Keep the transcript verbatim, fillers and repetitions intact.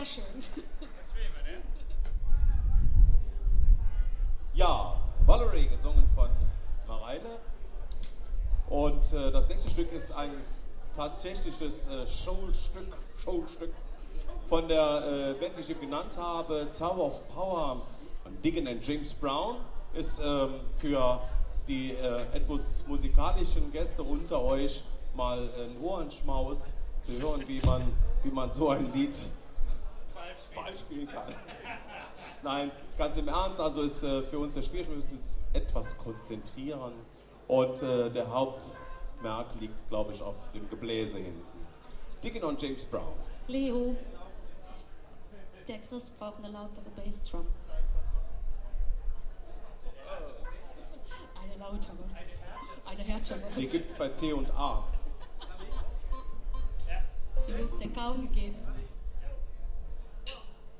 Schön. Ja, Valerie, gesungen von Mareile. Und äh, das nächste Stück ist ein tatsächliches äh, Showstück, Showstück von der äh, Band, die ich eben genannt habe, Tower of Power. Und Diggin' and James Brown ist ähm, für die äh, etwas musikalischen Gäste unter euch mal ein Ohrenschmaus zu hören, wie man, wie man so ein Lied falsch spielen kann. Nein, ganz im Ernst, also ist äh, für uns der Spiel, wir müssen uns etwas konzentrieren und äh, der Hauptmerk liegt, glaube ich, auf dem Gebläse hinten. Diggin' on James Brown. Leo, der Chris braucht eine lautere Bassdrum. Eine lautere, eine härtere. Die gibt es bei C und A. Die müsste kaufen gehen.